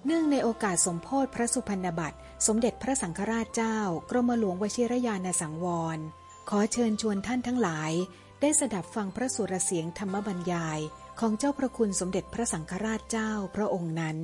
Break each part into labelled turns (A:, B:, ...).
A: เนื่องในโอกาสสมโภชพระสุพรรณบัตรสมเด็จพระสังฆราชเจ้ากรมหลวงวชิรยานสังวรขอเชิญชวนท่านทั้งหลายได้สดับฟังพระสุรเสียงธรรมบรรยายของเจ้าพระคุณสมเด็จพระสังฆราชเจ้าพระองค์นั้น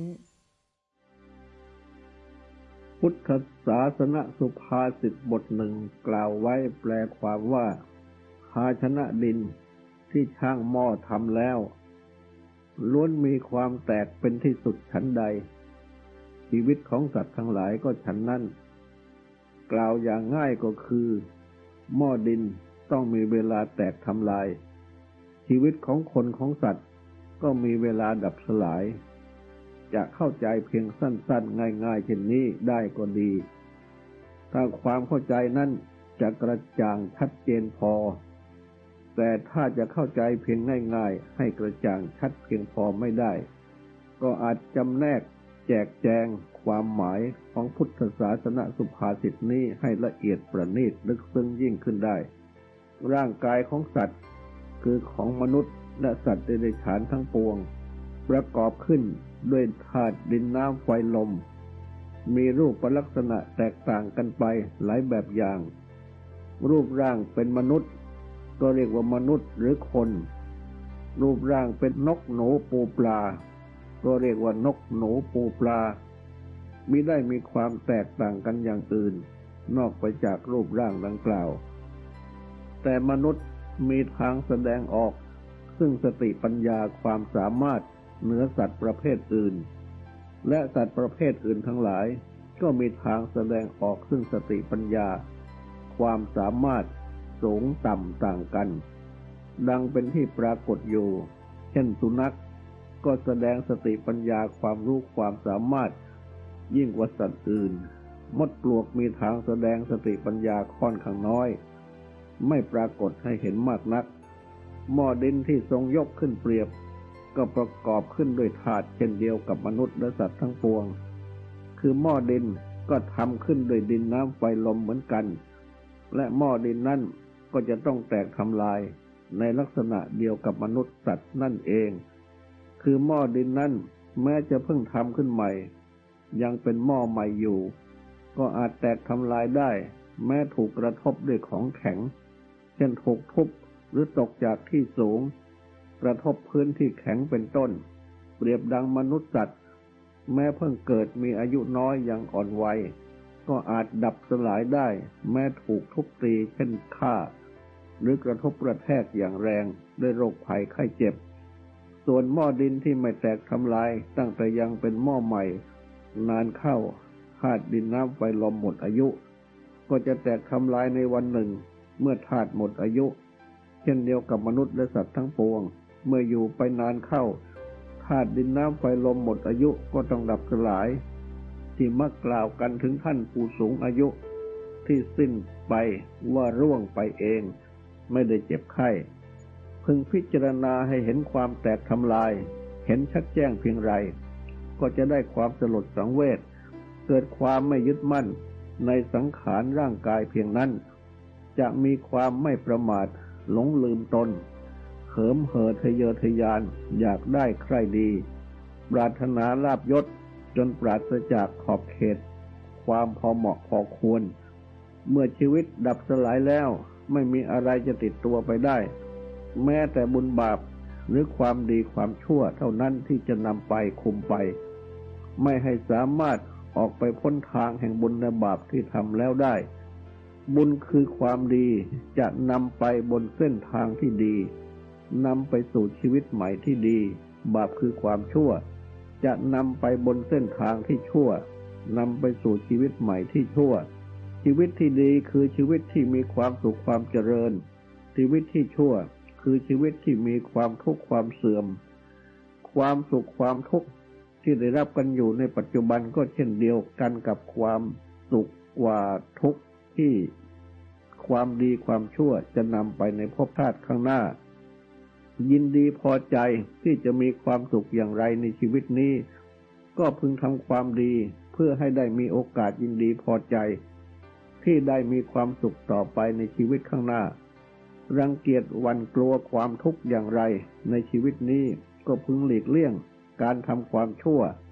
B: พุทธศาสนสุภาษิตบทหนึ่งกล่าวไว้แปลความว่าภาชนะดินที่ช่างหม้อทำแล้วล้วนมีความแตกเป็นที่สุดฉันใดชีวิตของสัตว์ทั้งหลายก็ฉันนั้นกล่าวอย่างง่ายก็คือหม้อดินต้องมีเวลาแตกทำลายชีวิตของคนของสัตว์ก็มีเวลาดับสลายจะเข้าใจเพียงสั้นๆง่ายๆเช่นนี้ได้ก็ดีถ้าความเข้าใจนั้นจะกระจ่างชัดเจนพอแต่ถ้าจะเข้าใจเพียงง่ายๆให้กระจ่างชัดเพียงพอไม่ได้ก็อาจจำแนกแจกแจงความหมายของพุทธศาสนสุภาษิตนี้ให้ละเอียดประณีตลึกซึ้งยิ่งขึ้นได้ร่างกายของสัตว์คือของมนุษย์และสัตว์เดรัจฉานทั้งปวงประกอบขึ้นด้วยธาตุดินน้ำไฟลมมีรูปลักษณะแตกต่างกันไปหลายแบบอย่างรูปร่างเป็นมนุษย์ก็เรียกว่ามนุษย์หรือคนรูปร่างเป็นนกหนูปูปลาก็เรียกว่านกหนูปูปลามิได้มีความแตกต่างกันอย่างอื่นนอกไปจากรูปร่างดังกล่าวแต่มนุษย์มีทางแสดงออกซึ่งสติปัญญาความสามารถเหนือสัตว์ประเภทอื่นและสัตว์ประเภทอื่นทั้งหลายก็มีทางแสดงออกซึ่งสติปัญญาความสามารถสูงต่ำต่างกันดังเป็นที่ปรากฏอยู่เช่นสุนัขก็แสดงสติปัญญาความรู้ความสามารถยิ่งกว่าสัตว์อื่นมดปลวกมีทางแสดงสติปัญญาค่อนข้างน้อยไม่ปรากฏให้เห็นมากนักหม้อดินที่ทรงยกขึ้นเปรียบก็ประกอบขึ้นด้วยธาตุเช่นเดียวกับมนุษย์และสัตว์ทั้งปวงคือหม้อดินก็ทำขึ้นด้วยดินน้ำไฟลมเหมือนกันและหม้อดินนั่นก็จะต้องแตกทำลายในลักษณะเดียวกับมนุษย์สัตว์นั่นเองคือหม้อดินนั่นแม้จะเพิ่งทำขึ้นใหม่ยังเป็นหม้อใหม่อยู่ก็อาจแตกทำลายได้แม้ถูกกระทบด้วยของแข็งเช่นถูกทุบหรือตกจากที่สูงกระทบพื้นที่แข็งเป็นต้นเปรียบดังมนุษย์สัตว์แม้เพิ่งเกิดมีอายุน้อยยังอ่อนวัยก็อาจดับสลายได้แม้ถูกทุบตีเช่นฆ่าหรือกระทบกระแทกอย่างแรงด้วยโรคภัยไข้เจ็บส่วนหม้อดินที่ไม่แตกทำลายตั้งแต่ยังเป็นหม้อใหม่นานเข้าธาตุดินน้ำไฟลมหมดอายุก็จะแตกทำลายในวันหนึ่งเมื่อธาตุหมดอายุเช่นเดียวกับมนุษย์และสัตว์ทั้งปวงเมื่ออยู่ไปนานเข้าธาตุดินน้ำไฟลมหมดอายุก็ต้องดับสลายที่มักกล่าวกันถึงท่านผู้สูงอายุที่สิ้นไปว่าร่วงไปเองไม่ได้เจ็บไข้พึงพิจารณาให้เห็นความแตกทำลายเห็นชัดแจ้งเพียงไรก็จะได้ความสลดสังเวชเกิดความไม่ยึดมั่นในสังขารร่างกายเพียงนั้นจะมีความไม่ประมาทหลงลืมตนเหิมเห่อทะเยอทะยานอยากได้ใคร่ดีปรารถนาลาภยศจนปราศจากขอบเขตความพอเหมาะพอควรเมื่อชีวิตดับสลายแล้วไม่มีอะไรจะติดตัวไปได้แม้แต่บุญบาปหรือความดีความชั่วเท่านั้นที่จะนำไปคุมไปไม่ให้สามารถออกไปพ้นทางแห่งบุญและบาปที่ทำแล้วได้บุญคือความดีจะนำไปบนเส้นทางที่ดีนำไปสู่ชีวิตใหม่ที่ดีบาปคือความชั่วจะนำไปบนเส้นทางที่ชั่วนำไปสู่ชีวิตใหม่ที่ชั่วชีวิตที่ดีคือชีวิตที่มีความสุขความเจริญชีวิตที่ชั่วคือชีวิตที่มีความทุกข์ความเสื่อมความสุขความทุกข์ที่ได้รับกันอยู่ในปัจจุบันก็เช่นเดียวกันกับความสุขกว่าทุกข์ที่ความดีความชั่วจะนำไปในภพชาติข้างหน้ายินดีพอใจที่จะมีความสุขอย่างไรในชีวิตนี้ก็พึงทำความดีเพื่อให้ได้มีโอกาสยินดีพอใจที่ได้มีความสุขต่อไปในชีวิตข้างหน้ารังเกียจหวั่นกลัวความทุกข์อย่างไรในชีวิตนี้ก็พึงหลีกเลี่ยงการทำความชั่ว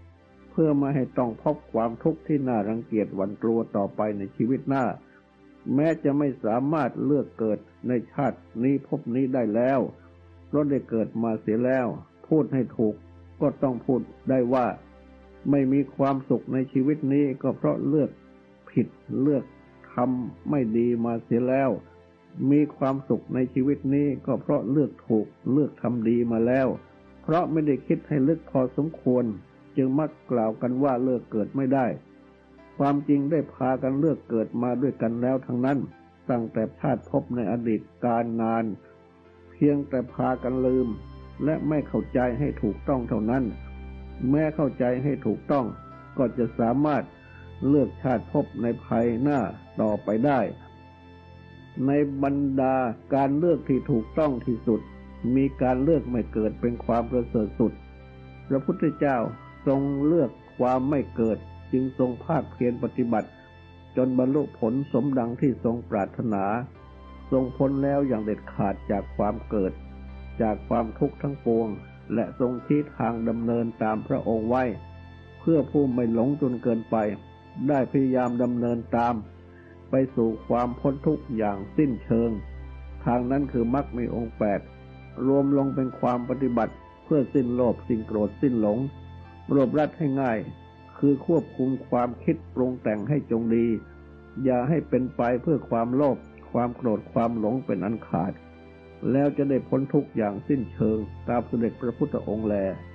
B: เพื่อไม่ให้ต้องพบความทุกข์ที่น่ารังเกียจหวาดกลัวต่อไปในชีวิตหน้าแม้จะไม่สามารถเลือกเกิดในชาตินี้ภพนี้ได้แล้วเพราะได้เกิดมาเสียแล้วพูดให้ถูกก็ต้องพูดได้ว่าไม่มีความสุขในชีวิตนี้ก็เพราะเลือกผิดเลือกทำไม่ดีมาเสียแล้วมีความสุขในชีวิตนี้ก็เพราะเลือกถูกเลือกทำดีมาแล้วเพราะไม่ได้คิดให้ลึกพอสมควรจึงมักกล่าวกันว่าเลือกเกิดไม่ได้ความจริงได้พากันเลือกเกิดมาด้วยกันแล้วทั้งนั้นตั้งแต่ชาติพบในอดีตการนานเพียงแต่พากันลืมและไม่เข้าใจให้ถูกต้องเท่านั้นแม้เข้าใจให้ถูกต้องก็จะสามารถเลือกชาติพบในภายหน้าต่อไปได้ในบรรดาการเลือกที่ถูกต้องที่สุดมีการเลือกไม่เกิดเป็นความประเสริฐสุดพระพุทธเจ้าทรงเลือกความไม่เกิดจึงทรงภาคเพียรปฏิบัติจนบรรลุผลสมดังที่ทรงปรารถนาทรงพ้นแล้วอย่างเด็ดขาดจากความเกิดจากความทุกข์ทั้งปวงและทรงชี้ทางดำเนินตามพระองค์ไว้เพื่อผู้ไม่หลงจนเกินไปได้พยายามดำเนินตามไปสู่ความพ้นทุกข์อย่างสิ้นเชิงทางนั้นคือมรรคมีองค์8รวมลงเป็นความปฏิบัติเพื่อสิ้นโลภสิ้นโกรธสิ้นหลงรวบรัดให้ง่ายคือควบคุมความคิดปรุงแต่งให้จงดีอย่าให้เป็นไปเพื่อความโลภความโกรธความหลงเป็นอันขาดแล้วจะได้พ้นทุกข์อย่างสิ้นเชิงตามเสด็จพระพุทธองค์แล